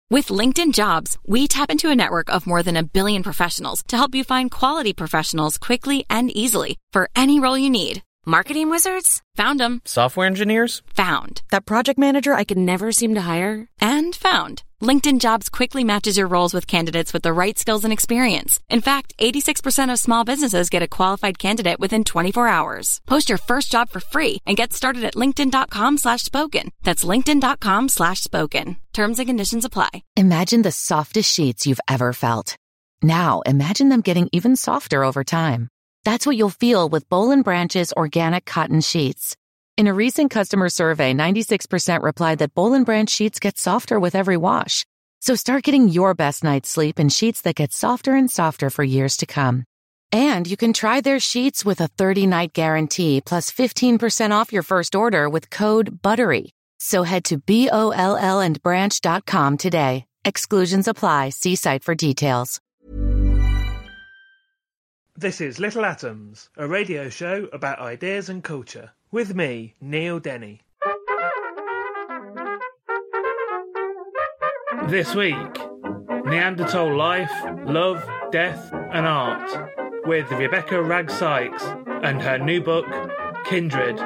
With LinkedIn Jobs, we tap into a network of more than 1 billion professionals to help you find quality professionals quickly and easily for any role you need. Marketing wizards? Found them. Software engineers? Found. That project manager I could never seem to hire? And found. LinkedIn Jobs quickly matches your roles with candidates with the right skills and experience. In fact, 86% of small businesses get a qualified candidate within 24 hours. Post your first job for free and get started at linkedin.com/spoken. That's linkedin.com/spoken. Terms and conditions apply. Imagine the softest sheets you've ever felt. Now, imagine them getting even softer over time. That's what you'll feel with Boll & Branch's organic cotton sheets. In a recent customer survey, 96% replied that Boll & Branch sheets get softer with every wash. So start getting your best night's sleep in sheets that get softer and softer for years to come. And you can try their sheets with a 30-night guarantee plus 15% off your first order with code BUTTERY. So head to BOLLandbranch.com today. Exclusions apply. See site for details. This is Little Atoms, a radio show about ideas and culture. With me, Neil Denny. This week, Neanderthal life, love, death and art, with Rebecca Ragg Sykes and her new book, Kindred.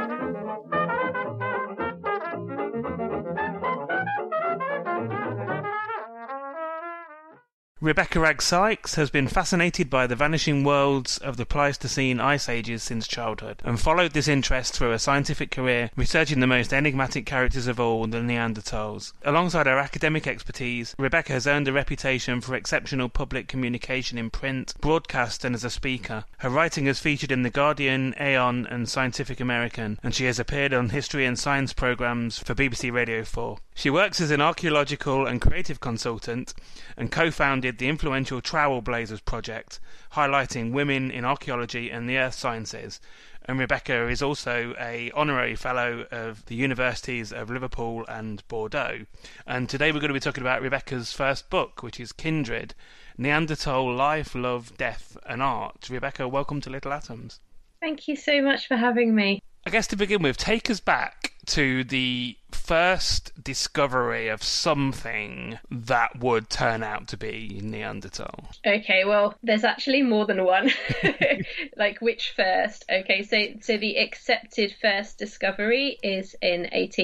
Rebecca Ragg Sykes has been fascinated by the vanishing worlds of the Pleistocene ice ages since childhood, and followed this interest through a scientific career researching the most enigmatic characters of all, the Neanderthals. Alongside her academic expertise, Rebecca has earned a reputation for exceptional public communication in print, broadcast and as a speaker. Her writing has featured in The Guardian, Aeon and Scientific American, and she has appeared on history and science programmes for BBC Radio 4. She works as an archaeological and creative consultant and co-founded the influential Trowel Blazers project, highlighting women in archaeology and the earth sciences. And Rebecca is also an honorary fellow of the universities of Liverpool and Bordeaux. And today we're going to be talking about Rebecca's first book, which is Kindred, Neanderthal Life, Love, Death and Art. Rebecca, welcome to Little Atoms. Thank you so much for having me. I guess to begin with, take us back to the first discovery of something that would turn out to be Neanderthal. Okay, well, there's actually more than one. Like, which first? Okay, so the accepted first discovery is in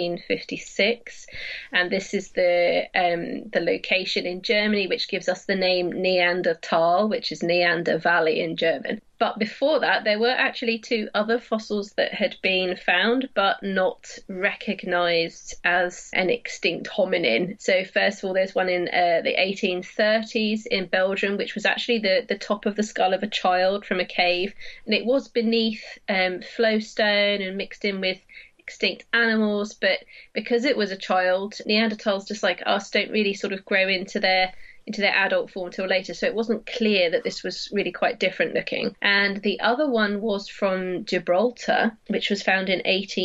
1856, and this is the location in Germany which gives us the name Neanderthal, which is Neander Valley in German. But before that, there were actually 2 other fossils that had been found, but not recognised as an extinct hominin. So first of all, there's one in the 1830s in Belgium, which was actually the top of the skull of a child from a cave. And it was beneath flowstone and mixed in with extinct animals. But because it was a child, Neanderthals, just like us, don't really sort of grow into their adult form till later, so it wasn't clear that this was really quite different looking. And the other one was from Gibraltar, which was found in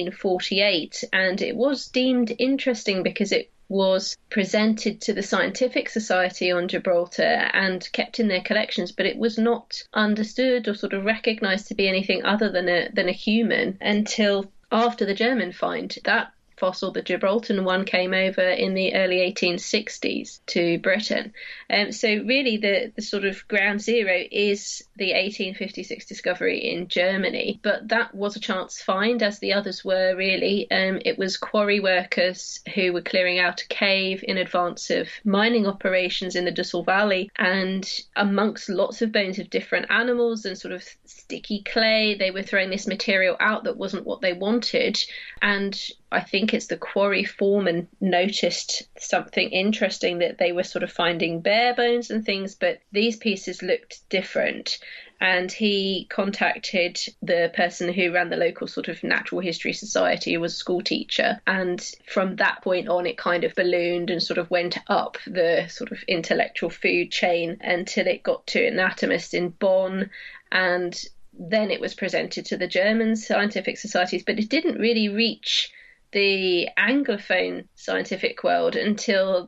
1848, and it was deemed interesting because it was presented to the Scientific Society on Gibraltar and kept in their collections, but it was not understood or sort of recognised to be anything other than a human until after the German find. That fossil, the Gibraltar one, came over in the early 1860s to Britain. So really the sort of ground zero is the 1856 discovery in Germany. But that was a chance find, as the others were really. It was quarry workers who were clearing out a cave in advance of mining operations in the Dussel Valley, and amongst lots of bones of different animals and sort of sticky clay, they were throwing this material out that wasn't what they wanted. And I think it's the quarry foreman noticed something interesting, that they were sort of finding bare bones and things, but these pieces looked different. And he contacted the person who ran the local sort of natural history society, who was a school teacher. And from that point on, it kind of ballooned and sort of went up the sort of intellectual food chain until it got to anatomists in Bonn. And then it was presented to the German scientific societies, but it didn't really reach the Anglophone scientific world until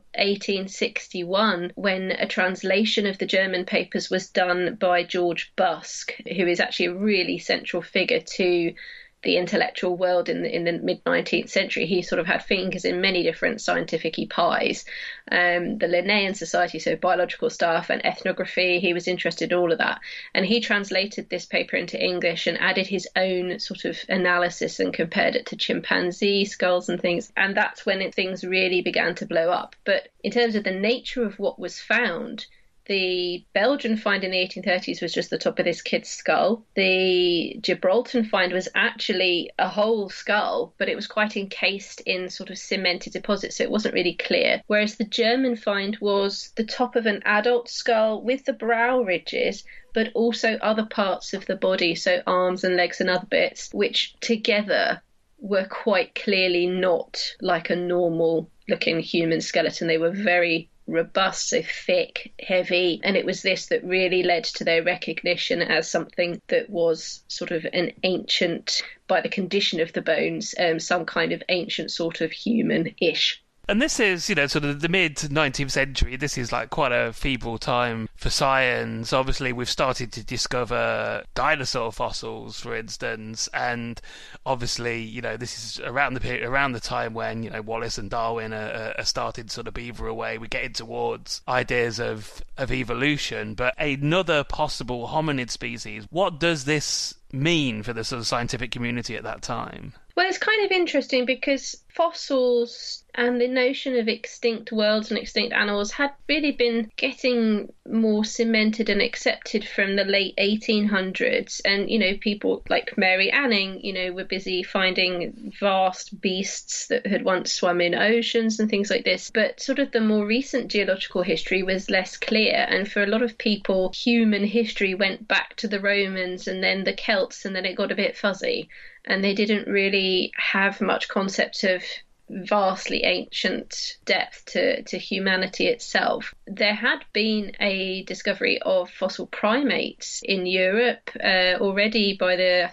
1861, when a translation of the German papers was done by George Busk, who is actually a really central figure to the intellectual world in the mid-19th century. He sort of had fingers in many different scientific-y pies. The Linnaean Society, so biological stuff and ethnography, he was interested in all of that. And he translated this paper into English and added his own sort of analysis and compared it to chimpanzee skulls and things. And that's when things really began to blow up. But in terms of the nature of what was found, the Belgian find in the 1830s was just the top of this kid's skull. The Gibraltar find was actually a whole skull, but it was quite encased in sort of cemented deposits, so it wasn't really clear. Whereas the German find was the top of an adult skull with the brow ridges, but also other parts of the body, so arms and legs and other bits, which together were quite clearly not like a normal looking human skeleton. They were very robust, so thick, heavy, and it was this that really led to their recognition as something that was sort of an ancient, by the condition of the bones, some kind of ancient sort of human-ish. And this is, sort of the mid-19th century. This is like quite a feeble time for science. Obviously, we've started to discover dinosaur fossils, for instance, and obviously, this is around the time when, Wallace and Darwin are starting to sort of beaver away. We're getting towards ideas of evolution, but another possible hominid species. What does this mean for the sort of scientific community at that time? Well, it's kind of interesting because fossils and the notion of extinct worlds and extinct animals had really been getting more cemented and accepted from the late 1800s. And, people like Mary Anning, were busy finding vast beasts that had once swum in oceans and things like this. But sort of the more recent geological history was less clear. And for a lot of people, human history went back to the Romans and then the Celts, and then it got a bit fuzzy. And they didn't really have much concept of vastly ancient depth to humanity itself. There had been a discovery of fossil primates in Europe already by the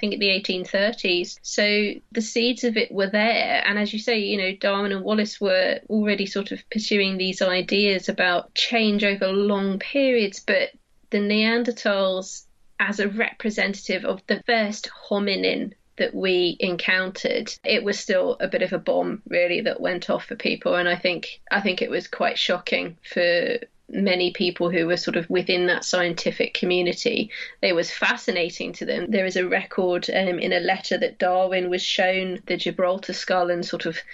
1830s. So the seeds of it were there. And as you say, Darwin and Wallace were already sort of pursuing these ideas about change over long periods. But the Neanderthals, as a representative of the first hominin that we encountered, it was still a bit of a bomb really that went off for people. And I think it was quite shocking for many people who were sort of within that scientific community. It was fascinating to them. There is a record in a letter that Darwin was shown the Gibraltar skull and sort of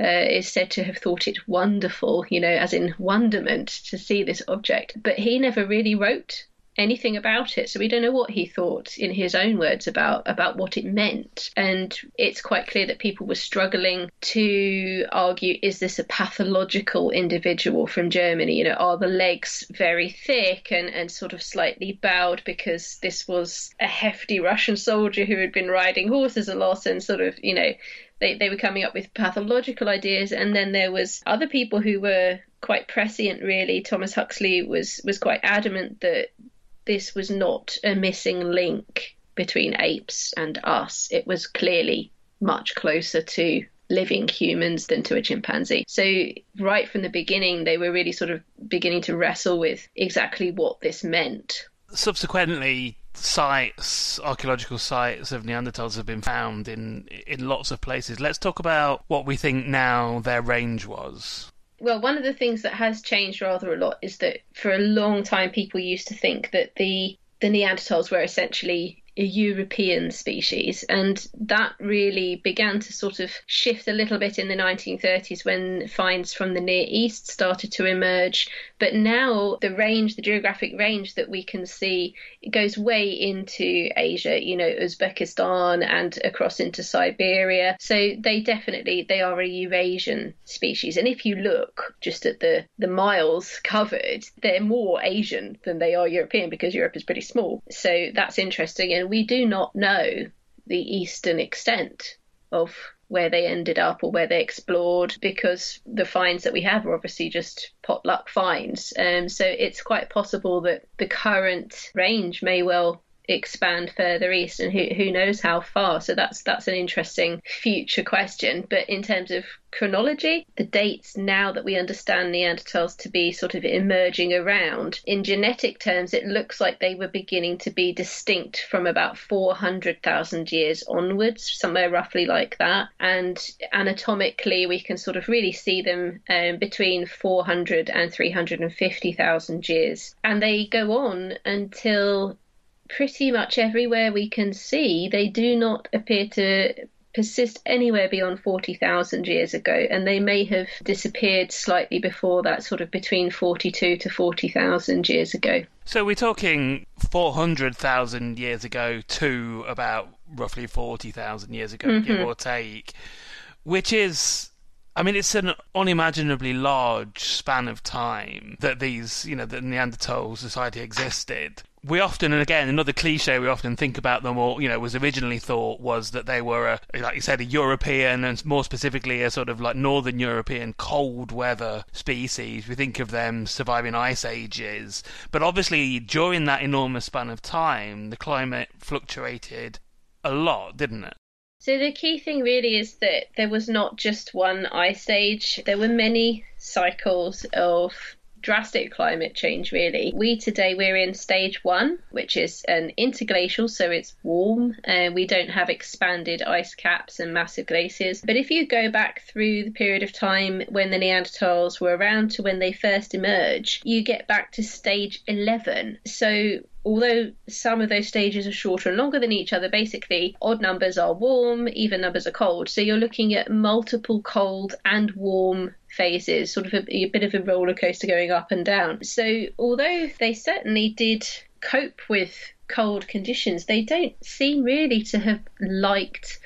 is said to have thought it wonderful, as in wonderment to see this object. But he never really wrote anything about it, so we don't know what he thought in his own words about what it meant. And it's quite clear that people were struggling to argue, is this a pathological individual from Germany? Are the legs very thick and sort of slightly bowed because this was a hefty Russian soldier who had been riding horses a lot, and sort of, they were coming up with pathological ideas. And then there was other people who were quite prescient, really. Thomas Huxley was quite adamant that this was not a missing link between apes and us. It was clearly much closer to living humans than to a chimpanzee. So right from the beginning, they were really sort of beginning to wrestle with exactly what this meant. Subsequently, archaeological sites of Neanderthals have been found in lots of places. Let's talk about what we think now their range was. Well, one of the things that has changed rather a lot is that for a long time people used to think that the Neanderthals were essentially a European species, and that really began to sort of shift a little bit in the 1930s when finds from the Near East started to emerge. But now the geographic range that we can see, it goes way into Asia, Uzbekistan and across into Siberia. So they are a Eurasian species. And if you look just at the miles covered, they're more Asian than they are European, because Europe is pretty small. So that's interesting. And we do not know the eastern extent of where they ended up or where they explored, because the finds that we have are obviously just potluck finds. So it's quite possible that the current range may well expand further east, and who knows how far. So that's an interesting future question. But in terms of chronology, the dates now that we understand Neanderthals to be sort of emerging around, in genetic terms, it looks like they were beginning to be distinct from about 400,000 years onwards, somewhere roughly like that. And anatomically, we can sort of really see them between 400 and 350,000 years. And they go on until pretty much everywhere we can see, they do not appear to persist anywhere beyond 40,000 years ago, and they may have disappeared slightly before that, sort of between 42 to 40,000 years ago. So we're talking 400,000 years ago to about roughly 40,000 years ago, give or take, which is, I mean, it's an unimaginably large span of time that these, the Neanderthal society existed. We often, and again, another cliche we often think about them, or, was originally thought was that they were, like you said, a European, and more specifically a sort of like Northern European cold weather species. We think of them surviving ice ages. But obviously, during that enormous span of time, the climate fluctuated a lot, didn't it? So the key thing really is that there was not just one ice age. There were many cycles of drastic climate change, really. We're in stage 1, which is an interglacial, so it's warm, and we don't have expanded ice caps and massive glaciers. But if you go back through the period of time when the Neanderthals were around to when they first emerge, you get back to stage 11. So although some of those stages are shorter and longer than each other, basically odd numbers are warm, even numbers are cold. So you're looking at multiple cold and warm phases, sort of a bit of a roller coaster going up and down. So although they certainly did cope with cold conditions, they don't seem really to have liked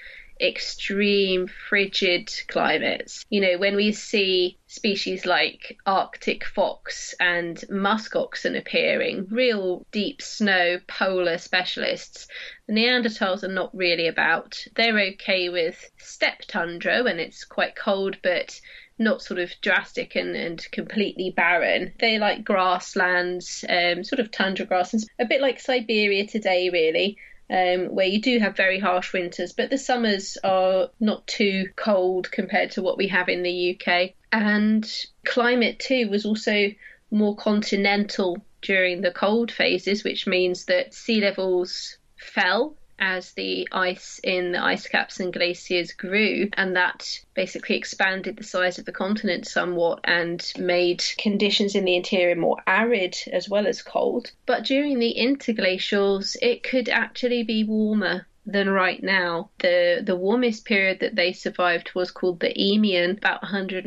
extreme frigid climates. When we see species like Arctic fox and musk oxen appearing, real deep snow polar specialists, the Neanderthals are not really about. They're okay with steppe tundra when it's quite cold, but not sort of drastic and completely barren. They like grasslands, sort of tundra grasslands, a bit like Siberia today, really. Where you do have very harsh winters, but the summers are not too cold compared to what we have in the UK. And climate too was also more continental during the cold phases, which means that sea levels fell as the ice in the ice caps and glaciers grew, and that basically expanded the size of the continent somewhat and made conditions in the interior more arid as well as cold. But during the interglacials, it could actually be warmer than right now. The warmest period that they survived was called the Eemian, about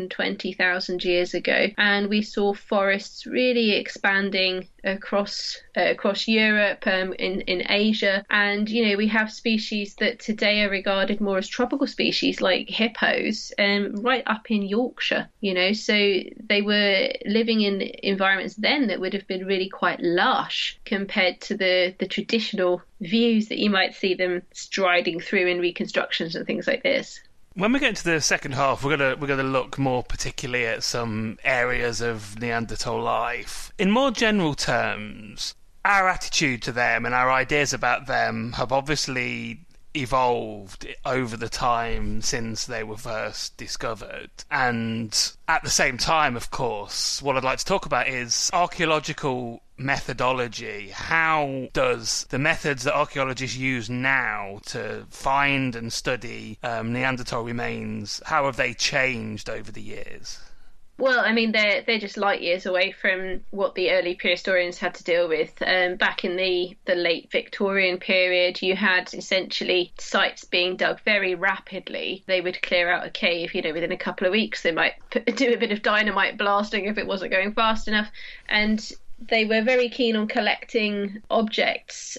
120,000 years ago, and we saw forests really expanding across Europe, in Asia, and we have species that today are regarded more as tropical species like hippos, right up in Yorkshire. So they were living in environments then that would have been really quite lush compared to the traditional views that you might see them striding through in reconstructions and things like this. When we get into the second half, we're gonna look more particularly at some areas of Neanderthal life. In more general terms, our attitude to them and our ideas about them have obviously evolved over the time since they were first discovered. And at the same time, of course, what I'd like to talk about is archaeological methodology. How does the methods that archaeologists use now to find and study Neanderthal remains, how have they changed over the years? Well, I mean, they're just light years away from what the early prehistorians had to deal with. Back in the late Victorian period, you had essentially sites being dug very rapidly. They would clear out a cave, within a couple of weeks. They might do a bit of dynamite blasting if it wasn't going fast enough. And they were very keen on collecting objects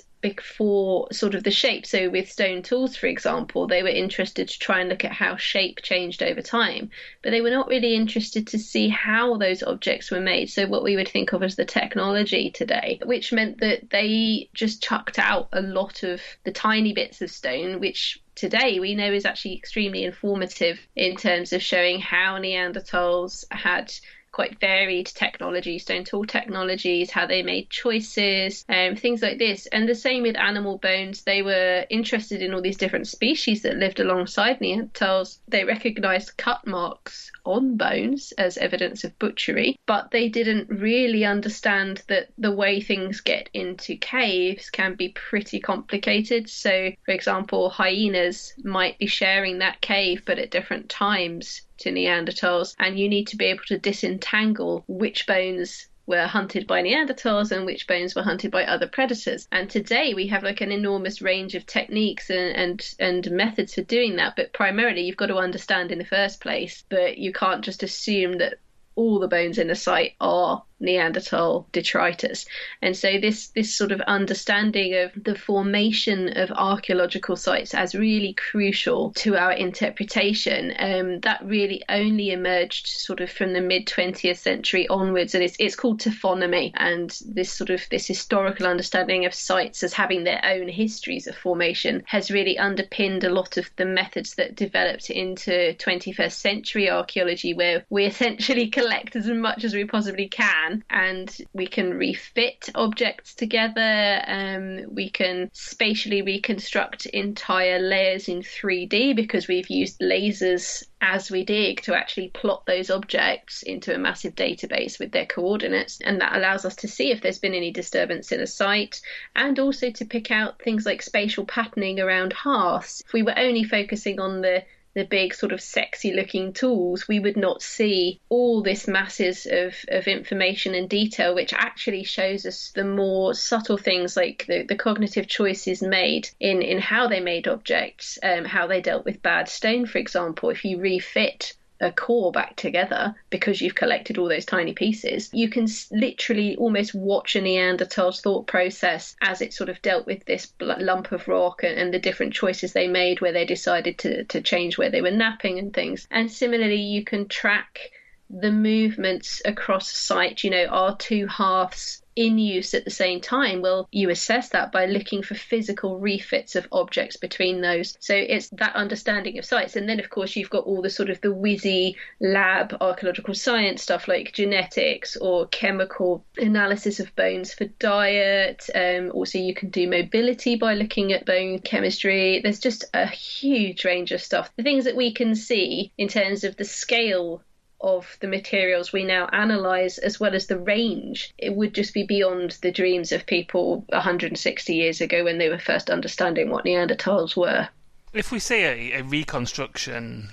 for sort of the shape. So with stone tools, for example, they were interested to try and look at how shape changed over time, but they were not really interested to see how those objects were made. So what we would think of as the technology today, which meant that they just chucked out a lot of the tiny bits of stone, which today we know is actually extremely informative in terms of showing how Neanderthals had quite varied technology, stone tool technologies, how they made choices, things like this. And the same with animal bones. They were interested in all these different species that lived alongside Neanderthals. They recognized cut marks on bones as evidence of butchery, but they didn't really understand that the way things get into caves can be pretty complicated. So, for example, hyenas might be sharing that cave, but at different times to Neanderthals, and you need to be able to disentangle which bones were hunted by Neanderthals and which bones were hunted by other predators. And today we have like an enormous range of techniques and methods for doing that, but primarily you've got to understand in the first place that you can't just assume that all the bones in a site are Neanderthal detritus. And so this sort of understanding of the formation of archaeological sites as really crucial to our interpretation, that really only emerged sort of from the mid-20th century onwards, and it's called taphonomy. And this historical understanding of sites as having their own histories of formation has really underpinned a lot of the methods that developed into 21st century archaeology, where we essentially collect as much as we possibly can, and we can refit objects together. We can spatially reconstruct entire layers in 3D because we've used lasers as we dig to actually plot those objects into a massive database with their coordinates, and that allows us to see if there's been any disturbance in a site, and also to pick out things like spatial patterning around hearths. If we were only focusing on the big sort of sexy looking tools, we would not see all this masses of information and detail, which actually shows us the more subtle things like the cognitive choices made in how they made objects, how they dealt with bad stone, for example. If you refit a core back together because you've collected all those tiny pieces, you can literally almost watch a Neanderthal's thought process as it sort of dealt with this lump of rock and the different choices they made where they decided to change where they were napping and things. And similarly, you can track the movements across a site. Are two halves in use at the same time? Well, you assess that by looking for physical refits of objects between those. So it's that understanding of sites. And then, of course, you've got all the sort of the whizzy lab archaeological science stuff like genetics or chemical analysis of bones for diet. Also, you can do mobility by looking at bone chemistry. There's just a huge range of stuff. The things that we can see in terms of the scale of the materials we now analyse, as well as the range, it would just be beyond the dreams of people 160 years ago when they were first understanding what Neanderthals were. If we see a reconstruction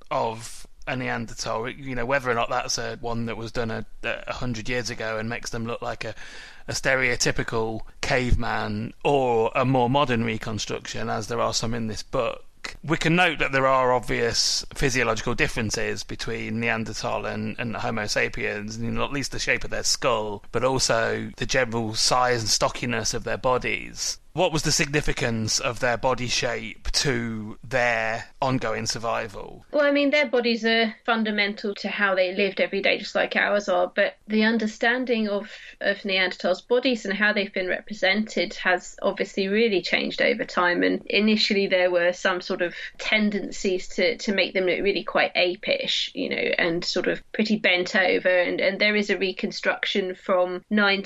of a Neanderthal, whether or not that's one that was done 100 years ago and makes them look like a stereotypical caveman, or a more modern reconstruction, as there are some in this book, we can note that there are obvious physiological differences between Neanderthal and Homo sapiens, at least the shape of their skull, but also the general size and stockiness of their bodies. What was the significance of their body shape to their ongoing survival? Well, their bodies are fundamental to how they lived every day, just like ours are, but the understanding of Neanderthals' bodies and how they've been represented has obviously really changed over time. And initially there were some sort of tendencies to make them look really quite apish, and sort of pretty bent over. And there is a reconstruction from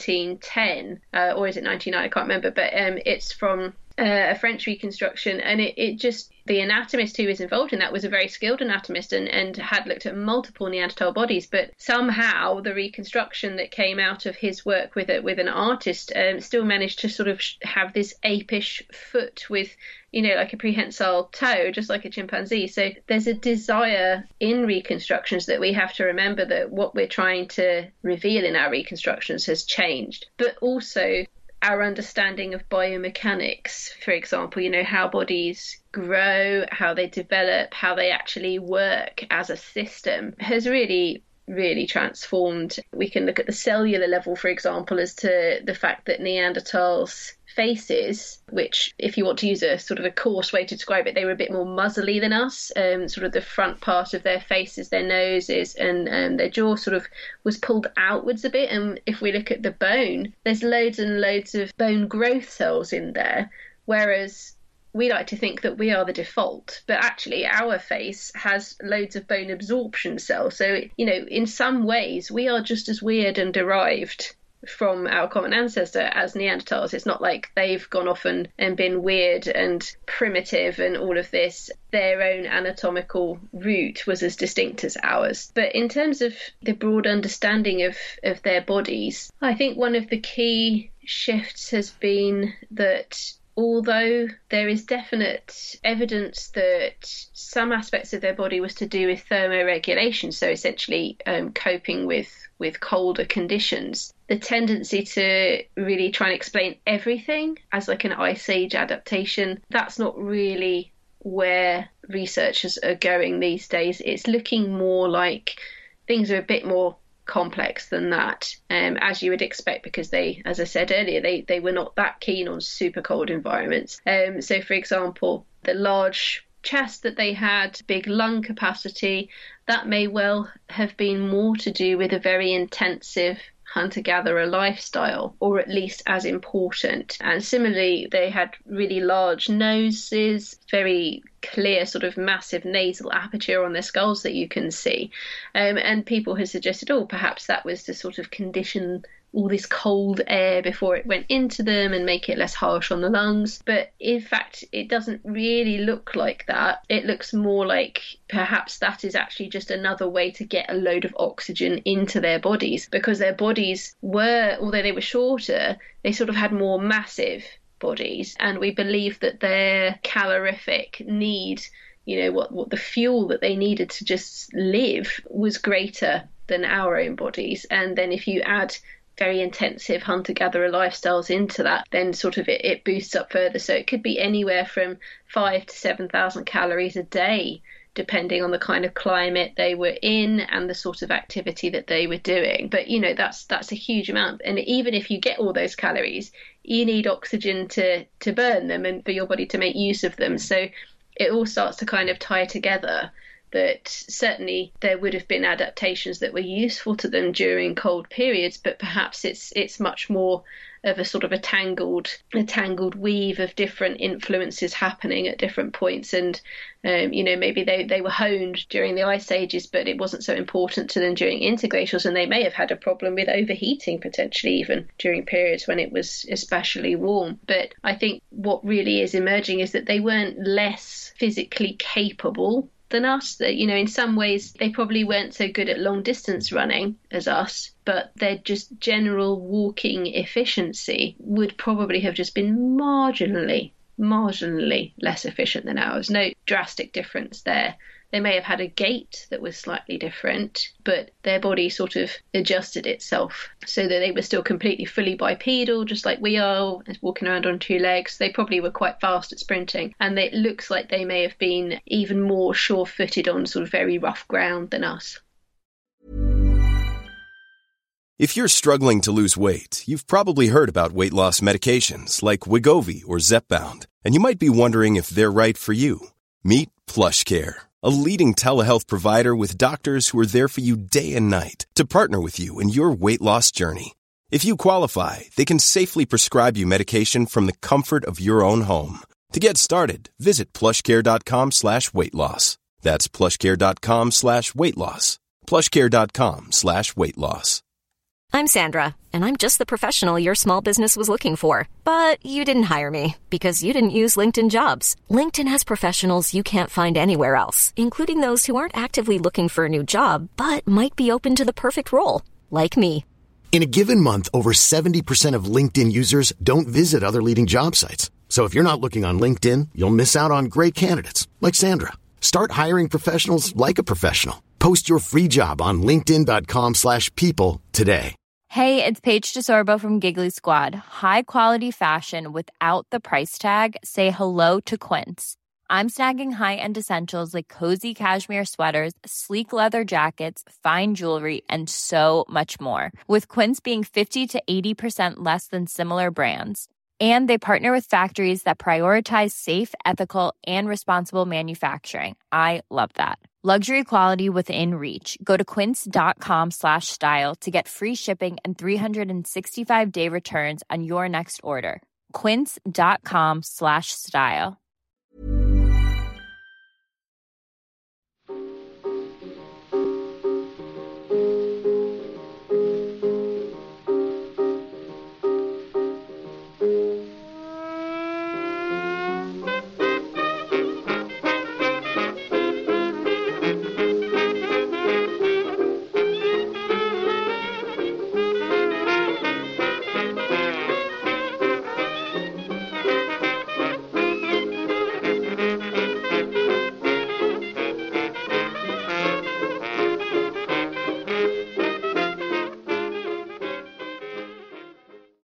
1910, or is it 1909? I can't remember, but it's from a French reconstruction, and it just, the anatomist who was involved in that was a very skilled anatomist and had looked at multiple Neanderthal bodies, but somehow the reconstruction that came out of his work with an artist still managed to sort of have this apish foot with like a prehensile toe, just like a chimpanzee. So there's a desire in reconstructions that we have to remember that what we're trying to reveal in our reconstructions has changed, but also our understanding of biomechanics, for example, how bodies grow, how they develop, how they actually work as a system, has really transformed. We can look at the cellular level, for example, as to the fact that Neanderthals' faces, which, if you want to use a sort of a coarse way to describe it, they were a bit more muzzly than us. Sort of the front part of their faces, their noses, and their jaw sort of was pulled outwards a bit. And if we look at the bone, there's loads and loads of bone growth cells in there, whereas we like to think that we are the default, but actually our face has loads of bone absorption cells. So, in some ways, we are just as weird and derived from our common ancestor as Neanderthals. It's not like they've gone off and been weird and primitive and all of this. Their own anatomical root was as distinct as ours. But in terms of the broad understanding of their bodies, I think one of the key shifts has been that although there is definite evidence that some aspects of their body was to do with thermoregulation, so essentially coping with colder conditions, the tendency to really try and explain everything as like an ice age adaptation, that's not really where researchers are going these days. It's looking more like things are a bit more complex than that, as you would expect, because they, as I said earlier, they were not that keen on super cold environments. So, for example, the large chest that they had, big lung capacity, that may well have been more to do with a very intensive hunter-gatherer lifestyle, or at least as important. And similarly, they had really large noses, very clear sort of massive nasal aperture on their skulls that you can see. And people have suggested, perhaps that was to sort of condition all this cold air before it went into them and make it less harsh on the lungs. But in fact, it doesn't really look like that. It looks more like perhaps that is actually just another way to get a load of oxygen into their bodies, because their bodies were, although they were shorter, they sort of had more massive bodies. And we believe that their calorific need, what the fuel that they needed to just live, was greater than our own bodies. And then if you add very intensive hunter-gatherer lifestyles into that, then sort of it boosts up further. So it could be anywhere from 5,000 to 7,000 calories a day, depending on the kind of climate they were in and the sort of activity that they were doing. But, that's a huge amount. And even if you get all those calories, you need oxygen to burn them and for your body to make use of them. So it all starts to kind of tie together, that certainly there would have been adaptations that were useful to them during cold periods, but perhaps it's much more of a sort of a tangled weave of different influences happening at different points. And maybe they were honed during the ice ages, but it wasn't so important to them during interglacials, and they may have had a problem with overheating potentially even during periods when it was especially warm. But I think what really is emerging is that they weren't less physically capable than us. That, in some ways they probably weren't so good at long distance running as us, but their just general walking efficiency would probably have just been marginally less efficient than ours. No drastic difference there. They may have had a gait that was slightly different, but their body sort of adjusted itself so that they were still completely fully bipedal, just like we are, walking around on two legs. They probably were quite fast at sprinting, and it looks like they may have been even more sure-footed on sort of very rough ground than us. If you're struggling to lose weight, you've probably heard about weight loss medications like Wegovy or Zepbound, and you might be wondering if they're right for you. Meet PlushCare, a leading telehealth provider with doctors who are there for you day and night to partner with you in your weight loss journey. If you qualify, they can safely prescribe you medication from the comfort of your own home. To get started, visit plushcare.com/weightloss. That's plushcare.com/weightloss. plushcare.com/weightloss. I'm Sandra, and I'm just the professional your small business was looking for. But you didn't hire me because you didn't use LinkedIn Jobs. LinkedIn has professionals you can't find anywhere else, including those who aren't actively looking for a new job, but might be open to the perfect role, like me. In a given month, over 70% of LinkedIn users don't visit other leading job sites. So if you're not looking on LinkedIn, you'll miss out on great candidates, like Sandra. Start hiring professionals like a professional. Post your free job on linkedin.com/people today. Hey, it's Paige DeSorbo from Giggly Squad. High quality fashion without the price tag. Say hello to Quince. I'm snagging high-end essentials like cozy cashmere sweaters, sleek leather jackets, fine jewelry, and so much more. With Quince being 50 to 80% less than similar brands. And they partner with factories that prioritize safe, ethical, and responsible manufacturing. I love that. Luxury quality within reach. Go to quince.com/style to get free shipping and 365-day returns on your next order. Quince.com/style.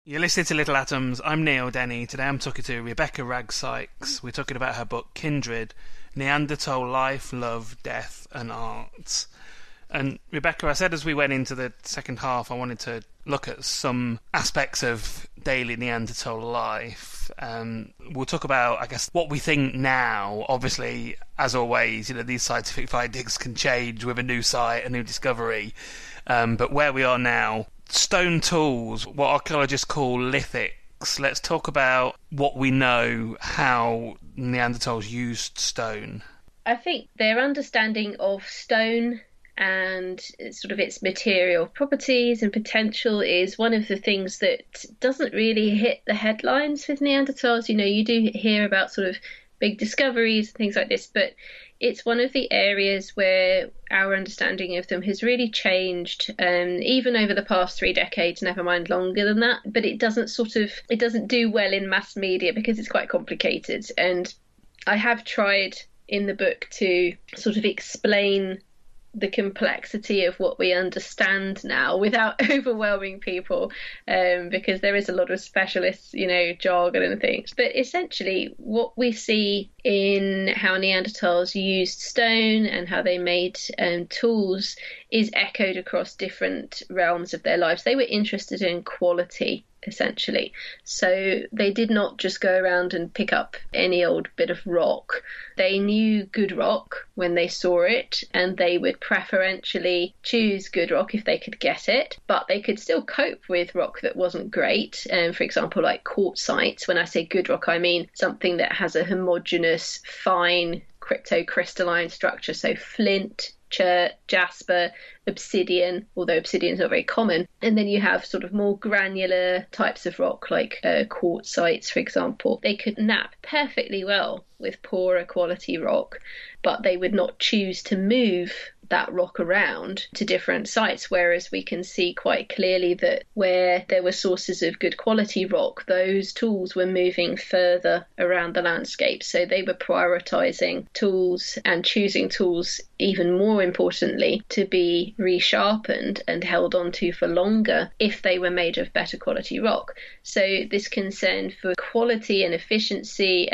You're listening to Little Atoms. I'm Neil Denny. Today I'm talking to Rebecca Ragg-Sykes. We're talking about her book Kindred, Neanderthal Life, Love, Death and Art. And Rebecca, I said as we went into the second half, I wanted to look at some aspects of daily Neanderthal life. We'll talk about, I guess, what we think now. Obviously, as always, these scientific findings can change with a new site, a new discovery. But where we are now, stone tools, what archaeologists call lithics. Let's talk about what we know, how Neanderthals used stone. I think their understanding of stone and sort of its material properties and potential is one of the things that doesn't really hit the headlines with Neanderthals. You do hear about sort of big discoveries and things like this, but it's one of the areas where our understanding of them has really changed, even over the past 3 decades, never mind longer than that. But it doesn't do well in mass media because it's quite complicated. And I have tried in the book to sort of explain the complexity of what we understand now without overwhelming people, because there is a lot of specialist, jargon and things. But essentially what we see in how Neanderthals used stone and how they made tools is echoed across different realms of their lives. They were interested in quality, essentially. So they did not just go around and pick up any old bit of rock. They knew good rock when they saw it, and they would preferentially choose good rock if they could get it, but they could still cope with rock that wasn't great. For example, like quartzites. When I say good rock, I mean something that has a homogeneous, fine cryptocrystalline structure. So flint, chert, jasper, obsidian, although obsidian is not very common. And then you have sort of more granular types of rock like quartzites, for example. They could nap perfectly well with poorer quality rock, but they would not choose to move that rock around to different sites, whereas we can see quite clearly that where there were sources of good quality rock, those tools were moving further around the landscape. So they were prioritizing tools and choosing tools, even more importantly, to be resharpened and held onto for longer if they were made of better quality rock. So this concern for quality and efficiency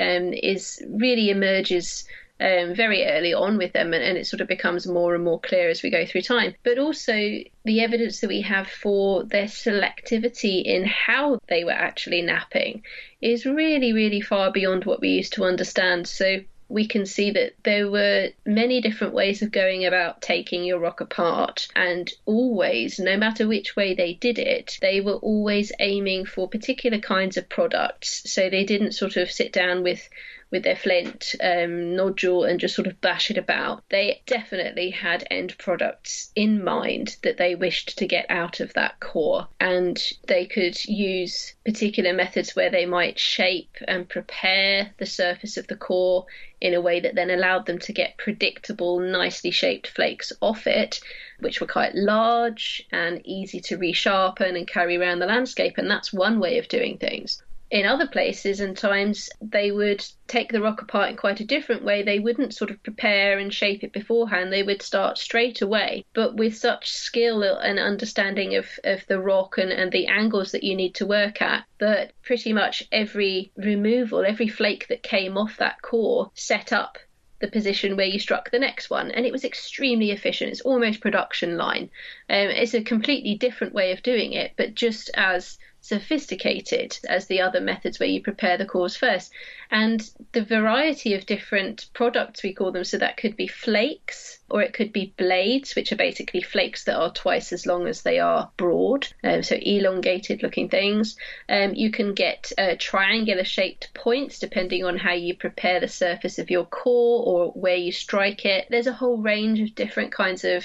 really emerges very early on with them, and it sort of becomes more and more clear as we go through time. But also the evidence that we have for their selectivity in how they were actually napping is really, really far beyond what we used to understand. So we can see that there were many different ways of going about taking your rock apart, and always, no matter which way they did it, they were always aiming for particular kinds of products. So they didn't sort of sit down with their flint nodule and just sort of bash it about. They definitely had end products in mind that they wished to get out of that core, and they could use particular methods where they might shape and prepare the surface of the core in a way that then allowed them to get predictable, nicely shaped flakes off it, which were quite large and easy to resharpen and carry around the landscape. And that's one way of doing things. In other places and times, they would take the rock apart in quite a different way. They wouldn't sort of prepare and shape it beforehand. They would start straight away, but with such skill and understanding of the rock and the angles that you need to work at, that pretty much every removal, every flake that came off that core set up the position where you struck the next one. And it was extremely efficient. It's almost production line. It's a completely different way of doing it, but just as sophisticated as the other methods where you prepare the cores first. And the variety of different products, we call them, so that could be flakes or it could be blades, which are basically flakes that are twice as long as they are broad, so elongated looking things. You can get triangular shaped points depending on how you prepare the surface of your core or where you strike it. There's a whole range of different kinds of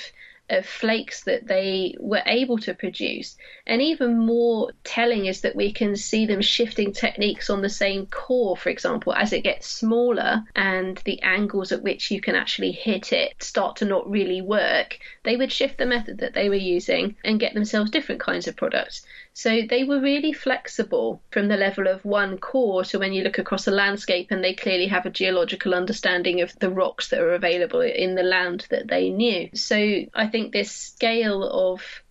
flakes that they were able to produce. And even more telling is that we can see them shifting techniques on the same core, for example, as it gets smaller and the angles at which you can actually hit it start to not really work. They would shift the method that they were using and get themselves different kinds of products. So they were really flexible from the level of one core to when you look across a landscape and they clearly have a geological understanding of the rocks that are available in the land that they knew. So I think this scale of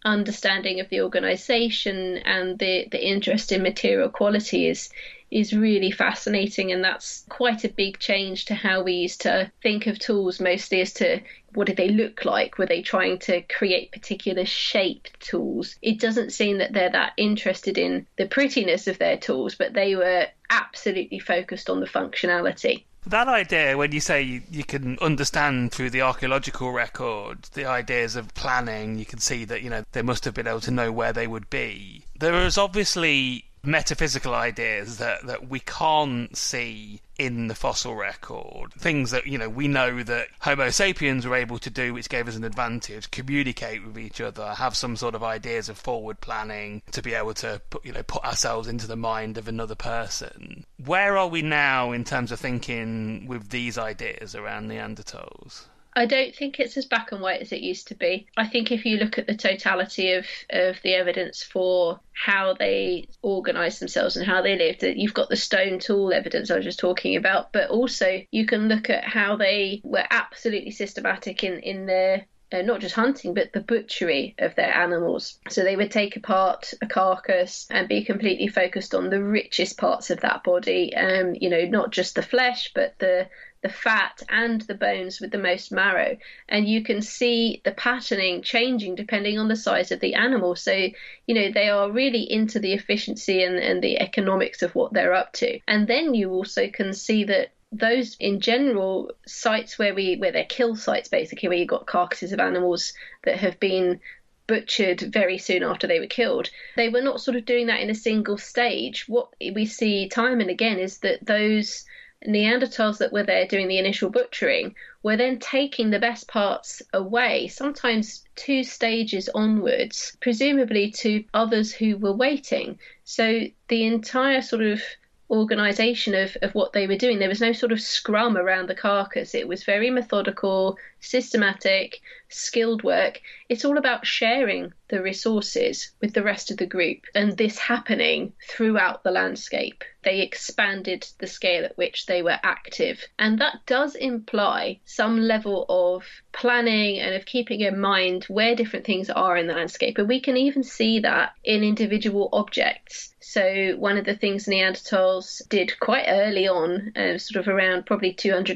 understanding of the organisation and the interest in material quality is really fascinating, and that's quite a big change to how we used to think of tools, mostly as to what did they look like? Were they trying to create particular shaped tools? It doesn't seem that they're that interested in the prettiness of their tools, but they were absolutely focused on the functionality. That idea, when you say you can understand through the archaeological record the ideas of planning, you can see that, they must have been able to know where they would be. There is obviously metaphysical ideas that we can't see in the fossil record. Things that, we know that Homo sapiens were able to do, which gave us an advantage, communicate with each other, have some sort of ideas of forward planning to be able to put ourselves into the mind of another person. Where are we now in terms of thinking with these ideas around Neanderthals? I don't think it's as black and white as it used to be. I think if you look at the totality of the evidence for how they organised themselves and how they lived, you've got the stone tool evidence I was just talking about, but also you can look at how they were absolutely systematic in their not just hunting, but the butchery of their animals. So they would take apart a carcass and be completely focused on the richest parts of that body, not just the flesh, but the fat and the bones with the most marrow. And you can see the patterning changing depending on the size of the animal. So, they are really into the efficiency and the economics of what they're up to. And then you also can see that those, in general, sites where they're kill sites, basically, where you've got carcasses of animals that have been butchered very soon after they were killed, they were not sort of doing that in a single stage. What we see time and again is that those Neanderthals that were there doing the initial butchering were then taking the best parts away, sometimes 2 stages onwards, presumably to others who were waiting. So the entire sort of organisation of what they were doing, there was no sort of scrum around the carcass. It was very methodical, systematic, skilled work. It's all about sharing the resources with the rest of the group, and this happening throughout the landscape. They expanded the scale at which they were active, and that does imply some level of planning and of keeping in mind where different things are in the landscape. And we can even see that in individual objects. So one of the things Neanderthals did quite early on, sort of around probably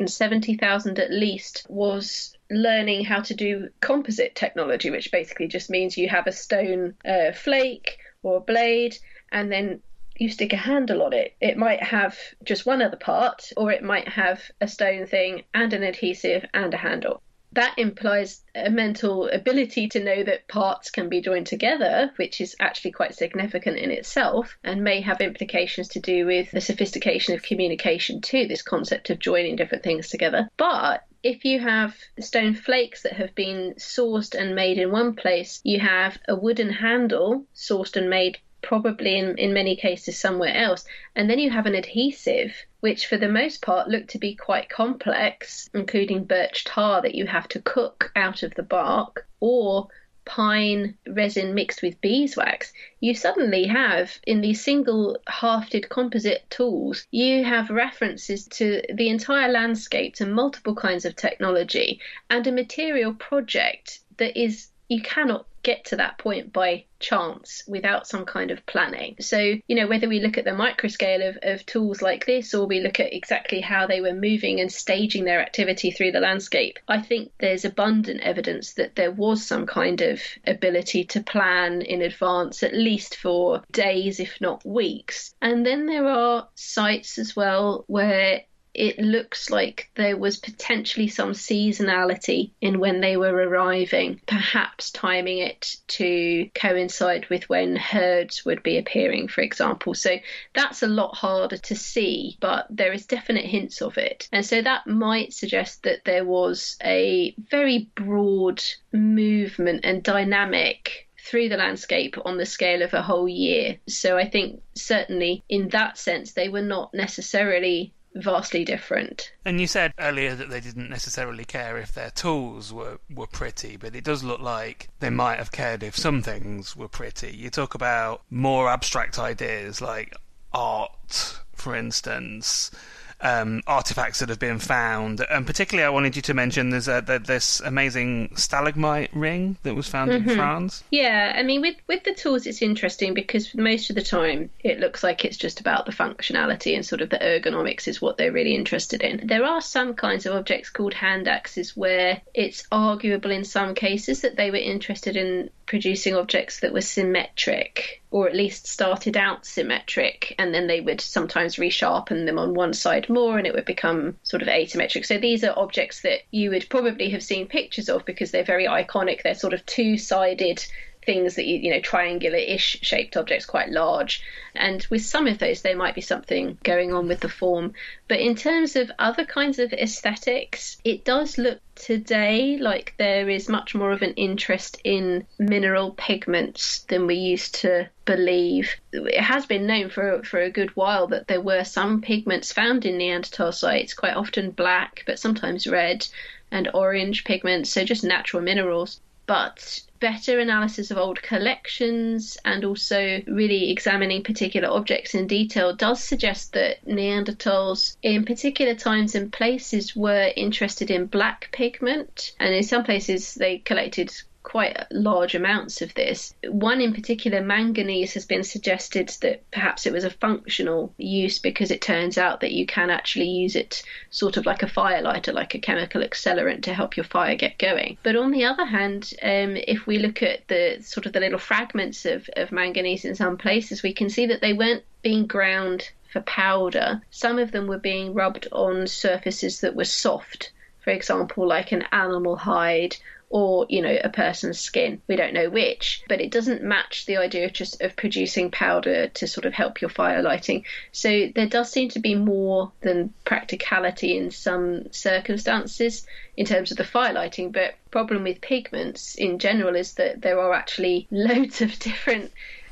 270,000 at least, was learning how to do composite technology, which basically just means you have a stone flake or a blade, and then you stick a handle on it. It might have just one other part, or it might have a stone thing and an adhesive and a handle. That implies a mental ability to know that parts can be joined together, which is actually quite significant in itself and may have implications to do with the sophistication of communication too, this concept of joining different things together. But if you have stone flakes that have been sourced and made in one place, you have a wooden handle sourced and made probably in many cases somewhere else, and then you have an adhesive which for the most part look to be quite complex, including birch tar that you have to cook out of the bark, or pine resin mixed with beeswax. You suddenly have, in these single hafted composite tools, you have references to the entire landscape, to multiple kinds of technology, and a material project that is, you cannot get to that point by chance without some kind of planning. So, whether we look at the microscale of tools like this, or we look at exactly how they were moving and staging their activity through the landscape, I think there's abundant evidence that there was some kind of ability to plan in advance, at least for days, if not weeks. And then there are sites as well where it looks like there was potentially some seasonality in when they were arriving, perhaps timing it to coincide with when herds would be appearing, for example. So that's a lot harder to see, but there is definite hints of it. And so that might suggest that there was a very broad movement and dynamic through the landscape on the scale of a whole year. So I think certainly in that sense, they were not necessarily vastly different. And you said earlier that they didn't necessarily care if their tools were pretty, but it does look like they might have cared if some things were pretty. You talk about more abstract ideas like art, for instance, artifacts that have been found. And particularly I wanted you to mention there's this amazing stalagmite ring that was found in France. Yeah, I mean, with the tools, it's interesting because most of the time it looks like it's just about the functionality and sort of the ergonomics is what they're really interested in. There are some kinds of objects called hand axes where it's arguable in some cases that they were interested in producing objects that were symmetric, or at least started out symmetric, and then they would sometimes resharpen them on one side more and it would become sort of asymmetric. So these are objects that you would probably have seen pictures of because they're very iconic. They're sort of two-sided things that you know, triangular-ish shaped objects, quite large. And with some of those, there might be something going on with the form. But in terms of other kinds of aesthetics, it does look today like there is much more of an interest in mineral pigments than we used to believe. It has been known for a good while that there were some pigments found in Neanderthal sites, quite often black, but sometimes red and orange pigments, so just natural minerals. But better analysis of old collections and also really examining particular objects in detail does suggest that Neanderthals in particular times and places were interested in black pigment, and in some places they collected quite large amounts of this. One in particular, manganese, has been suggested that perhaps it was a functional use because it turns out that you can actually use it sort of like a firelighter, like a chemical accelerant to help your fire get going. But on the other hand, if we look at the sort of the little fragments of manganese in some places, we can see that they weren't being ground for powder. Some of them were being rubbed on surfaces that were soft, for example, like an animal hide or, you know, a person's skin. We don't know which, but it doesn't match the idea of producing powder to sort of help your fire lighting. So there does seem to be more than practicality in some circumstances in terms of the fire lighting. But problem with pigments in general is that there are actually loads of different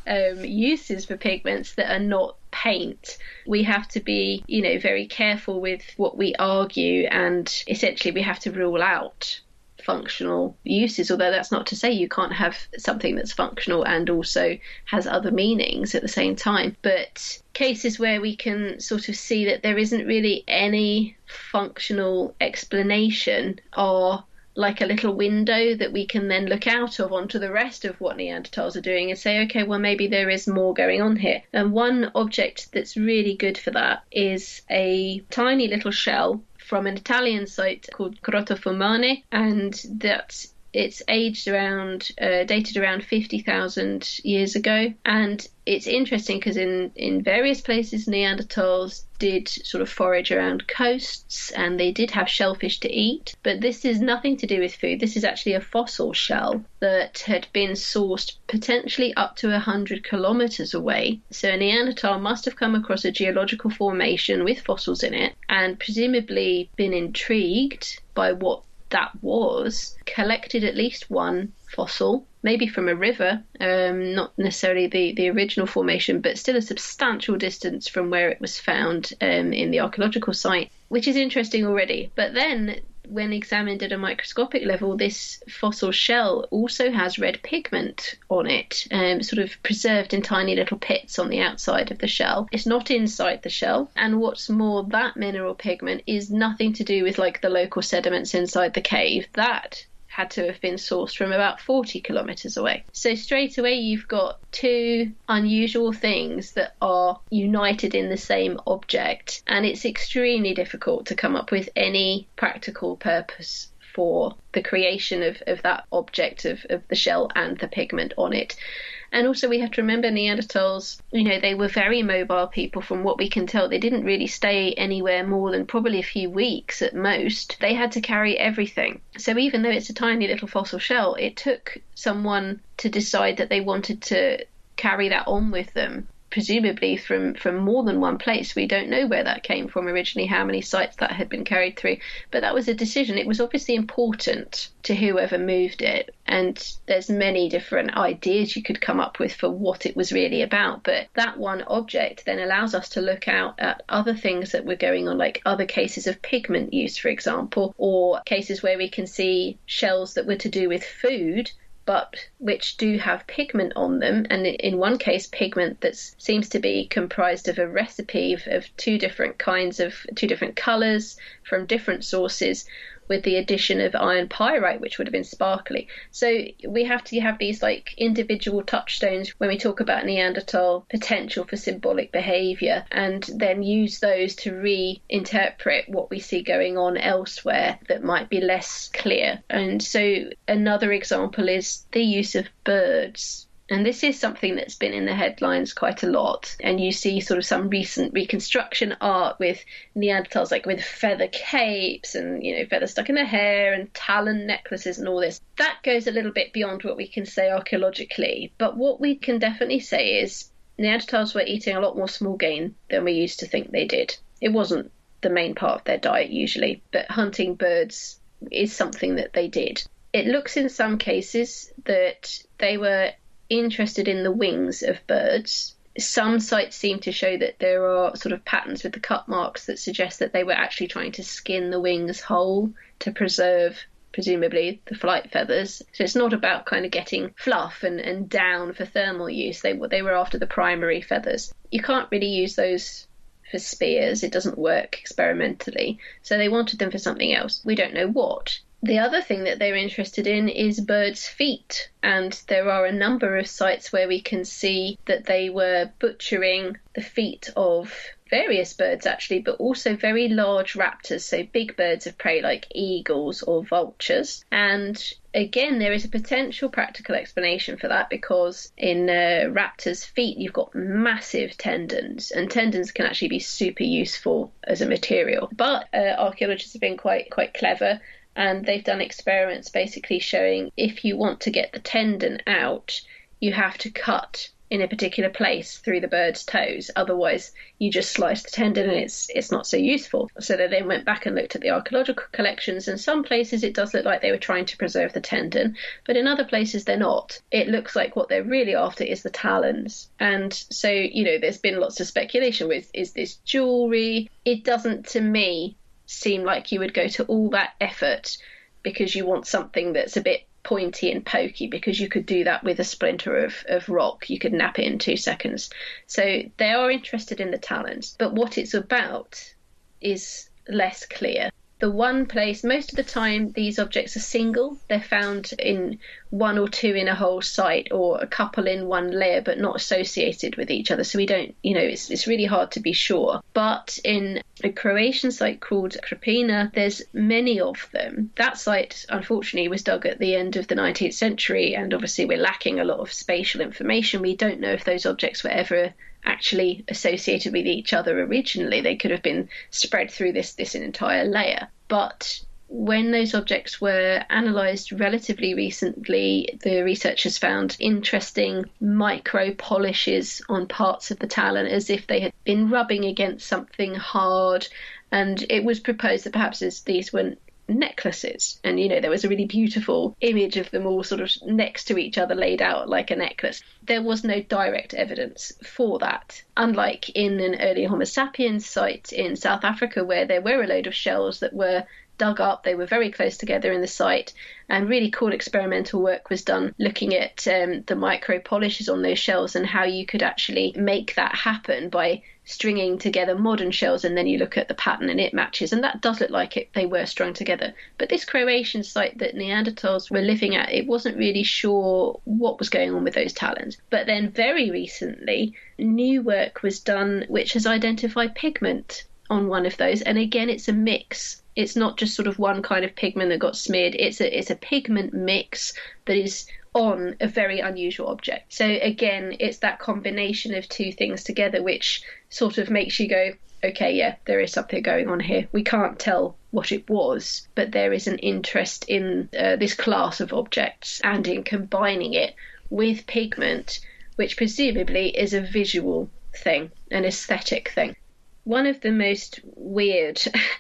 uses for pigments that are not paint. We have to be, you know, very careful with what we argue, and essentially we have to rule out functional uses, although that's not to say you can't have something that's functional and also has other meanings at the same time. But cases where we can sort of see that there isn't really any functional explanation are like a little window that we can then look out of onto the rest of what Neanderthals are doing and say, okay, well, maybe there is more going on here. And one object that's really good for that is a tiny little shell from an Italian site called Grotto Fumane, and that it's dated around 50,000 years ago. And it's interesting because in various places Neanderthals did sort of forage around coasts and they did have shellfish to eat, but this is nothing to do with food. This is actually a fossil shell that had been sourced potentially up to 100 kilometers away. So a Neanderthal must have come across a geological formation with fossils in it and presumably been intrigued by what that was, collected at least one fossil, maybe from a river, not necessarily the original formation, but still a substantial distance from where it was found in the archaeological site, which is interesting already. But then when examined at a microscopic level, this fossil shell also has red pigment on it, sort of preserved in tiny little pits on the outside of the shell. It's not inside the shell, and what's more, that mineral pigment is nothing to do with like the local sediments inside the cave. That had to have been sourced from about 40 kilometers away. So straight away you've got two unusual things that are united in the same object, and it's extremely difficult to come up with any practical purpose for the creation of that object of the shell and the pigment on it. And also we have to remember Neanderthals, you know, they were very mobile people from what we can tell. They didn't really stay anywhere more than probably a few weeks at most. They had to carry everything. So even though it's a tiny little fossil shell, it took someone to decide that they wanted to carry that on with them, presumably from more than one place. We don't know where that came from originally, how many sites that had been carried through, but that was a decision. It was obviously important to whoever moved it, and there's many different ideas you could come up with for what it was really about. But that one object then allows us to look out at other things that were going on, like other cases of pigment use, for example, or cases where we can see shells that were to do with food but which do have pigment on them, and in one case pigment that seems to be comprised of a recipe of two different colours from different sources, with the addition of iron pyrite, which would have been sparkly. So we have to have these like individual touchstones when we talk about Neanderthal potential for symbolic behaviour, and then use those to reinterpret what we see going on elsewhere that might be less clear. And so another example is the use of birds. And this is something that's been in the headlines quite a lot. And you see sort of some recent reconstruction art with Neanderthals, like with feather capes and, feathers stuck in their hair and talon necklaces and all this. That goes a little bit beyond what we can say archaeologically. But what we can definitely say is Neanderthals were eating a lot more small game than we used to think they did. It wasn't the main part of their diet usually, but hunting birds is something that they did. It looks in some cases that they were interested in the wings of birds. Some sites seem to show that there are sort of patterns with the cut marks that suggest that they were actually trying to skin the wings whole to preserve, presumably, the flight feathers. So it's not about kind of getting fluff and down for thermal use. They were after the primary feathers. You can't really use those for spears. It doesn't work experimentally. So they wanted them for something else. We don't know what. The other thing that they're interested in is birds' feet, and there are a number of sites where we can see that they were butchering the feet of various birds actually, but also very large raptors, so big birds of prey like eagles or vultures. And again, there is a potential practical explanation for that, because in raptors' feet you've got massive tendons, and tendons can actually be super useful as a material. But archaeologists have been quite clever, and they've done experiments basically showing if you want to get the tendon out, you have to cut in a particular place through the bird's toes. Otherwise, you just slice the tendon and it's not so useful. So they then went back and looked at the archaeological collections. In some places, it does look like they were trying to preserve the tendon, but in other places, they're not. It looks like what they're really after is the talons. And so, there's been lots of speculation with, is this jewelry? It doesn't, to me, seem like you would go to all that effort because you want something that's a bit pointy and pokey, because you could do that with a splinter of rock. You could nap it in 2 seconds. So they are interested in the talons, but what it's about is less clear. The one place, most of the time, these objects are single. They're found in one or two in a whole site, or a couple in one layer, but not associated with each other. So we don't, it's really hard to be sure. But in a Croatian site called Krapina, there's many of them. That site, unfortunately, was dug at the end of the 19th century, and obviously we're lacking a lot of spatial information. We don't know if those objects were ever actually associated with each other originally. They could have been spread through this entire layer. But when those objects were analysed relatively recently, the researchers found interesting micro polishes on parts of the talon, as if they had been rubbing against something hard. And it was proposed that perhaps these were necklaces, and there was a really beautiful image of them all sort of next to each other, laid out like a necklace. There was no direct evidence for that, unlike in an early Homo sapiens site in South Africa, where there were a load of shells that were dug up. They were very close together in the site, and really cool experimental work was done looking at the micro polishes on those shells and how you could actually make that happen by stringing together modern shells, and then you look at the pattern and it matches, and that does look like they were strung together. But this Croatian site that Neanderthals were living at, it wasn't really sure what was going on with those talons. But then very recently, new work was done which has identified pigment on one of those, and again it's a mix. It's not just sort of one kind of pigment that got smeared. It's a pigment mix that is on a very unusual object. So again, it's that combination of two things together which sort of makes you go, okay, yeah, there is something going on here. We can't tell what it was, but there is an interest in this class of objects and in combining it with pigment, which presumably is a visual thing, an aesthetic thing. One of the most weird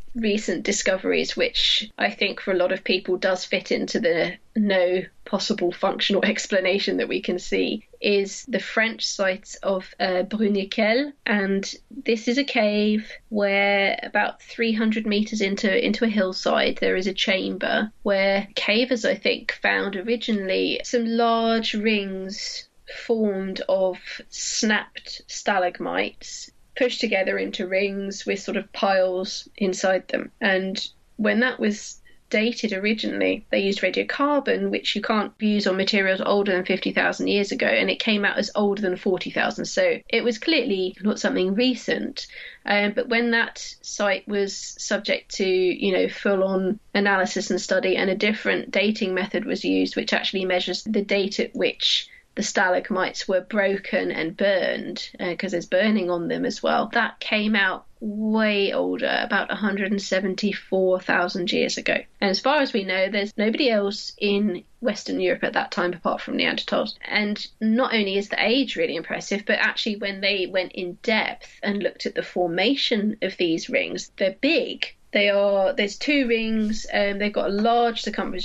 recent discoveries, which I think for a lot of people does fit into the no possible functional explanation that we can see, is the French site of Bruniquel. And this is a cave where about 300 meters into a hillside, there is a chamber where cavers, I think, found originally some large rings formed of snapped stalagmites pushed together into rings with sort of piles inside them. And when that was dated originally, they used radiocarbon, which you can't use on materials older than 50,000 years ago, and it came out as older than 40,000. So it was clearly not something recent. But when that site was subject to, full-on analysis and study, and a different dating method was used, which actually measures the date at which the stalagmites were broken and burned, because there's burning on them as well, that came out way older, about 174,000 years ago. And as far as we know, there's nobody else in Western Europe at that time apart from Neanderthals. And not only is the age really impressive, but actually when they went in depth and looked at the formation of these rings, they're big. There's two rings, they've got a large circumference.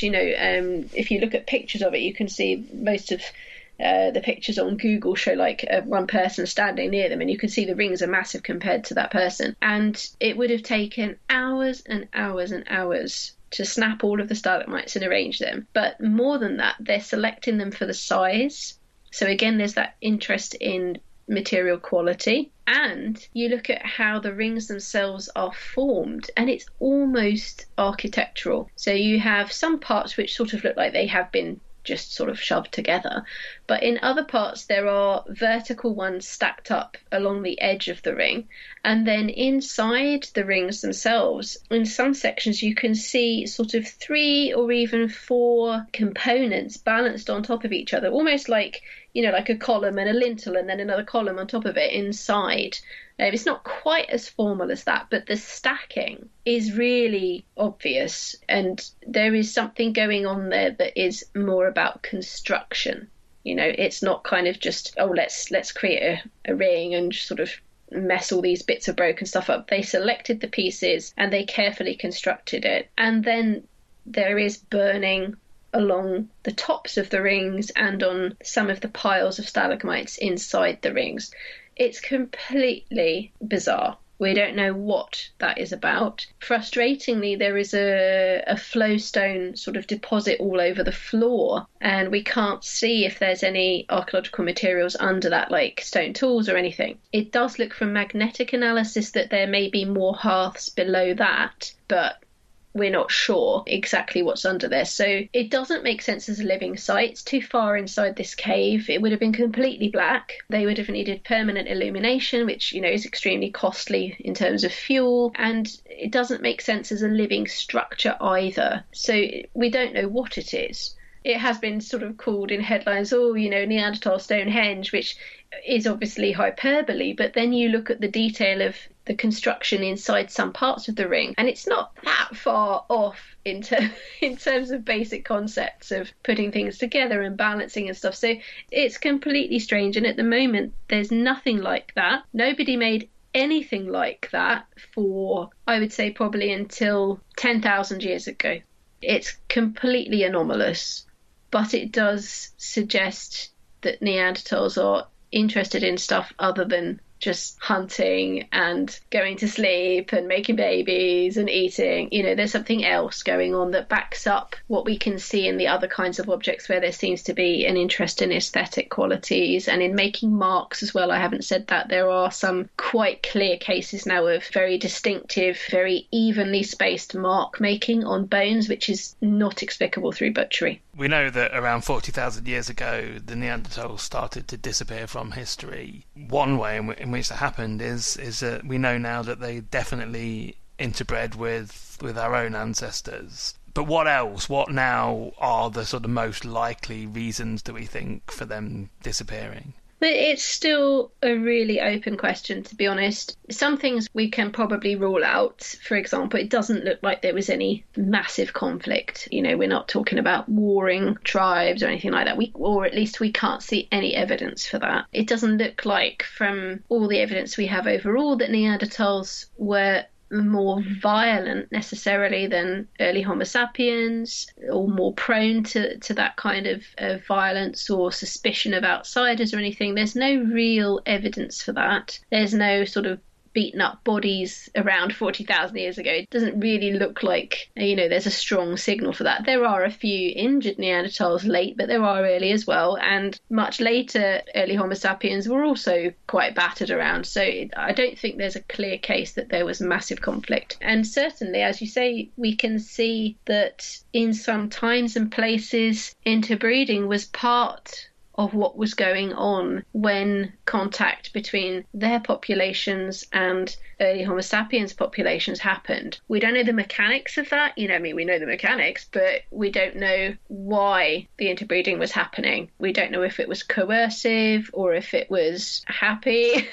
If you look at pictures of it, you can see most of the pictures on Google show like one person standing near them, and you can see the rings are massive compared to that person. And it would have taken hours and hours and hours to snap all of the stalagmites and arrange them. But more than that, they're selecting them for the size. So again, there's that interest in material quality. And you look at how the rings themselves are formed, and it's almost architectural. So you have some parts which sort of look like they have been just sort of shoved together, but in other parts there are vertical ones stacked up along the edge of the ring, and then inside the rings themselves, in some sections you can see sort of 3 or even 4 components balanced on top of each other, almost like like a column and a lintel and then another column on top of it inside. It's not quite as formal as that, but the stacking is really obvious, and there is something going on there that is more about construction. It's not kind of just, let's create a ring and sort of mess all these bits of broken stuff up. They selected the pieces and they carefully constructed it. And then there is burning along the tops of the rings and on some of the piles of stalagmites inside the rings. It's completely bizarre. We don't know what that is about. Frustratingly, there is a flowstone sort of deposit all over the floor, and we can't see if there's any archaeological materials under that, like stone tools or anything. It does look from magnetic analysis that there may be more hearths below that, but we're not sure exactly what's under there. So it doesn't make sense as a living site. It's too far inside this cave. It would have been completely black. They would have needed permanent illumination, which, is extremely costly in terms of fuel. And it doesn't make sense as a living structure either. So we don't know what it is. It has been sort of called in headlines, Neanderthal Stonehenge, which is obviously hyperbole, but then you look at the detail of the construction inside some parts of the ring, and it's not that far off in terms of basic concepts of putting things together and balancing and stuff. So it's completely strange, and at the moment there's nothing like that. Nobody made anything like that for, I would say, probably until 10,000 years ago. It's completely anomalous, but it does suggest that Neanderthals are interested in stuff other than just hunting and going to sleep and making babies and eating. There's something else going on that backs up what we can see in the other kinds of objects where there seems to be an interest in aesthetic qualities and in making marks as well. I haven't said that. There are some quite clear cases now of very distinctive, very evenly spaced mark making on bones, which is not explicable through butchery. We know that around 40,000 years ago, the Neanderthals started to disappear from history. One way in which that happened is that we know now that they definitely interbred with our own ancestors. But what else? What now are the sort of most likely reasons, do we think, for them disappearing? But it's still a really open question, to be honest. Some things we can probably rule out. For example, it doesn't look like there was any massive conflict. We're not talking about warring tribes or anything like that. Or at least we can't see any evidence for that. It doesn't look like, from all the evidence we have overall, that Neanderthals were more violent necessarily than early Homo sapiens, or more prone to that kind of violence or suspicion of outsiders or anything. There's no real evidence for that. There's no sort of beaten up bodies around 40,000 years ago. It doesn't really look like, there's a strong signal for that. There are a few injured Neanderthals late, but there are early as well. And much later, early Homo sapiens were also quite battered around. So I don't think there's a clear case that there was massive conflict. And certainly, as you say, we can see that in some times and places, interbreeding was part of what was going on when contact between their populations and early Homo sapiens populations happened. We don't know the mechanics of that. We know the mechanics, but we don't know why the interbreeding was happening. We don't know if it was coercive or if it was happy,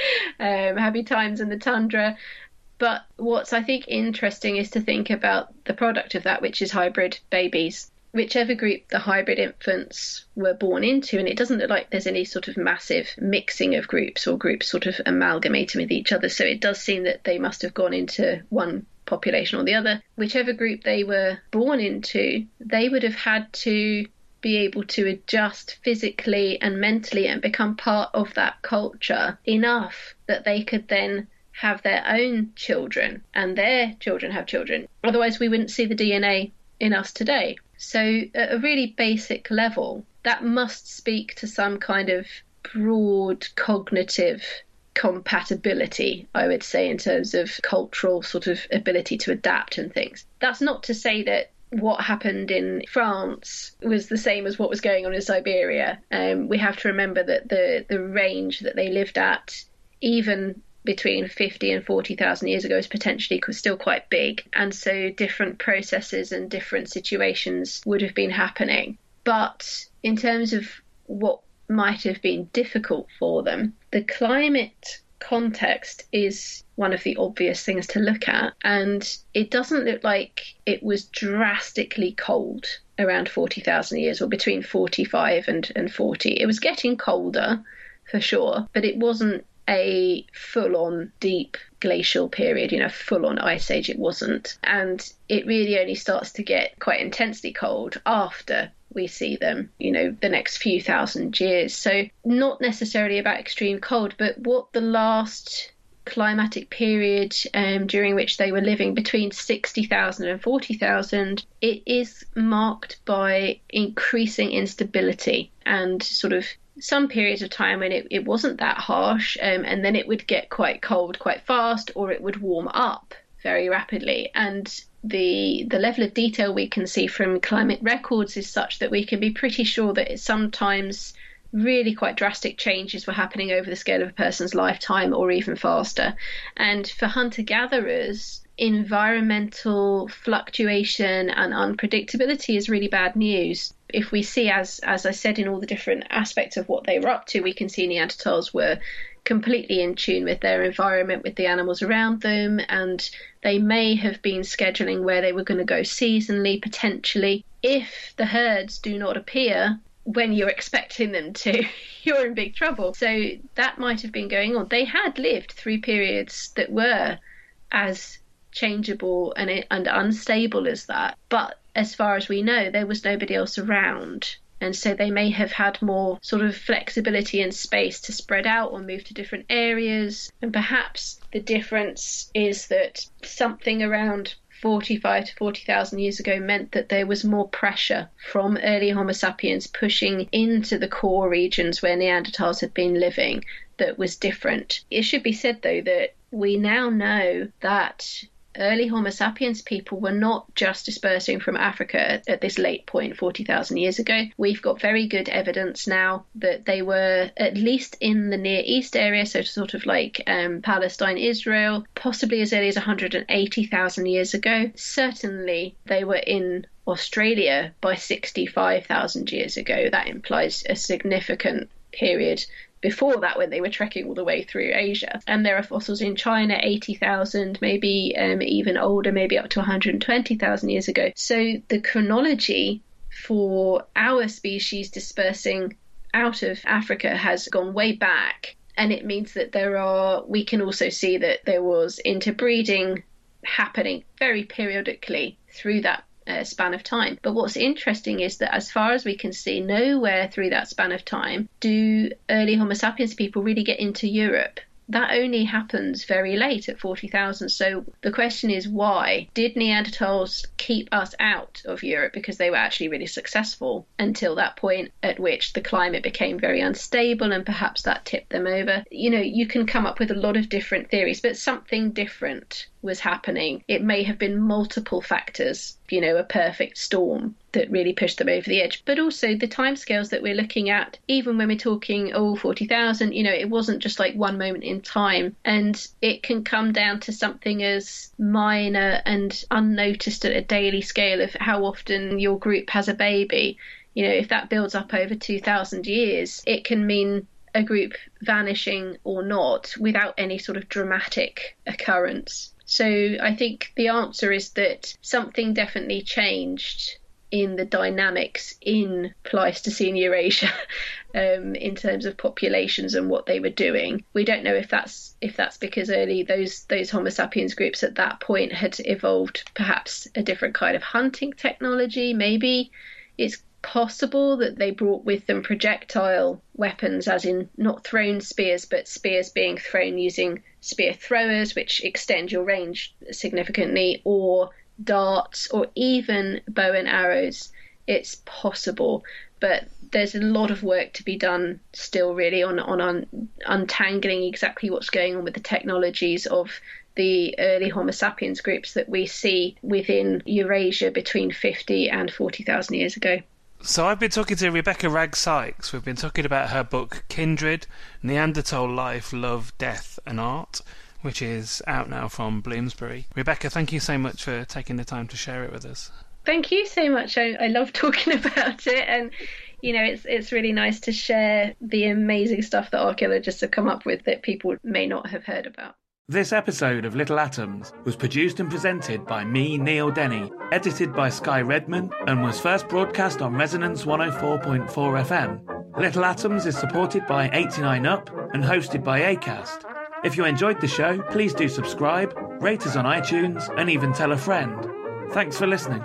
happy times in the tundra. But what's, I think, interesting is to think about the product of that, which is hybrid babies. Whichever group the hybrid infants were born into, and it doesn't look like there's any sort of massive mixing of groups or groups sort of amalgamating with each other. So it does seem that they must have gone into one population or the other. Whichever group they were born into, they would have had to be able to adjust physically and mentally and become part of that culture enough that they could then have their own children and their children have children. Otherwise, we wouldn't see the DNA in us today. So at a really basic level, that must speak to some kind of broad cognitive compatibility, I would say, in terms of cultural sort of ability to adapt and things. That's not to say that what happened in France was the same as what was going on in Siberia. We have to remember that the range that they lived at, even between 50 and 40,000 years ago, is potentially still quite big. And so different processes and different situations would have been happening. But in terms of what might have been difficult for them, the climate context is one of the obvious things to look at. And it doesn't look like it was drastically cold around 40,000 years, or between 45 and 40. It was getting colder, for sure, but it wasn't a full-on deep glacial period, full-on ice age. It wasn't. And it really only starts to get quite intensely cold after we see them, the next few thousand years. So not necessarily about extreme cold, but what the last climatic period during which they were living, between 60,000 and 40,000, it is marked by increasing instability and sort of some periods of time when it wasn't that harsh, and then it would get quite cold quite fast, or it would warm up very rapidly. And the level of detail we can see from climate records is such that we can be pretty sure that sometimes really quite drastic changes were happening over the scale of a person's lifetime, or even faster. And for hunter-gatherers, environmental fluctuation and unpredictability is really bad news. If we see, as I said, in all the different aspects of what they were up to, we can see Neanderthals were completely in tune with their environment, with the animals around them, and they may have been scheduling where they were going to go seasonally, potentially. If the herds do not appear when you're expecting them to, you're in big trouble. So that might have been going on. They had lived through periods that were as changeable and unstable as that, but as far as we know, there was nobody else around, and so they may have had more sort of flexibility and space to spread out or move to different areas. And perhaps the difference is that something around 45 to 40,000 years ago meant that there was more pressure from early Homo sapiens pushing into the core regions where Neanderthals had been living that was different. It should be said, though, that we now know that early Homo sapiens people were not just dispersing from Africa at this late point 40,000 years ago. We've got very good evidence now that they were at least in the Near East area, so sort of like Palestine, Israel, possibly as early as 180,000 years ago. Certainly they were in Australia by 65,000 years ago. That implies a significant period before that when they were trekking all the way through Asia. And there are fossils in China 80,000, maybe even older, maybe up to 120,000 years ago. So the chronology for our species dispersing out of Africa has gone way back. And it means that we can also see that there was interbreeding happening very periodically through that span of time. But what's interesting is that as far as we can see, nowhere through that span of time do early Homo sapiens people really get into Europe. That only happens very late at 40,000. So the question is, why did Neanderthals keep us out of Europe? Because they were actually really successful until that point at which the climate became very unstable and perhaps that tipped them over. You know, you can come up with a lot of different theories, but something different was happening. It may have been multiple factors, you know, a perfect storm that really pushed them over the edge. But also the timescales that we're looking at, even when we're talking 40,000, you know, it wasn't just like one moment in time, and it can come down to something as minor and unnoticed at a daily scale of how often your group has a baby. You know, if that builds up over 2,000 years, it can mean a group vanishing or not without any sort of dramatic occurrence. So I think the answer is that something definitely changed in the dynamics in Pleistocene Eurasia in terms of populations and what they were doing. We don't know if that's because early those Homo sapiens groups at that point had evolved perhaps a different kind of hunting technology. Maybe it's possible that they brought with them projectile weapons, as in not thrown spears, but spears being thrown using spear throwers, which extend your range significantly, or darts, or even bow and arrows. It's possible, but there's a lot of work to be done still, really, on untangling exactly what's going on with the technologies of the early Homo sapiens groups that we see within Eurasia between 50 and 40,000 years ago. So I've been talking to Rebecca Ragg-Sykes. We've been talking about her book Kindred, Neanderthal Life, Love, Death and Art, which is out now from Bloomsbury. Rebecca, thank you so much for taking the time to share it with us. Thank you so much. I love talking about it, and you know, it's really nice to share the amazing stuff that archaeologists have come up with that people may not have heard about. This episode of Little Atoms was produced and presented by me, Neil Denny, edited by Sky Redman, and was first broadcast on Resonance 104.4 FM. Little Atoms is supported by 89UP and hosted by Acast. If you enjoyed the show, please do subscribe, rate us on iTunes, and even tell a friend. Thanks for listening.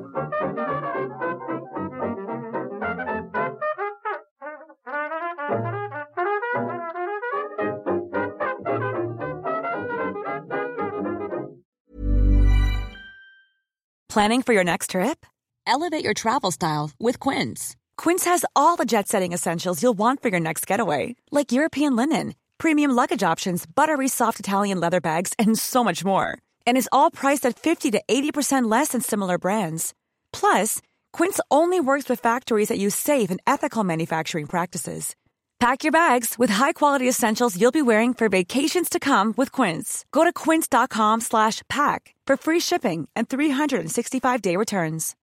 Planning for your next trip? Elevate your travel style with Quince. Quince has all the jet-setting essentials you'll want for your next getaway, like European linen, premium luggage options, buttery soft Italian leather bags, and so much more. And is all priced at 50 to 80% less than similar brands. Plus, Quince only works with factories that use safe and ethical manufacturing practices. Pack your bags with high-quality essentials you'll be wearing for vacations to come with Quince. Go to quince.com/pack for free shipping and 365-day returns.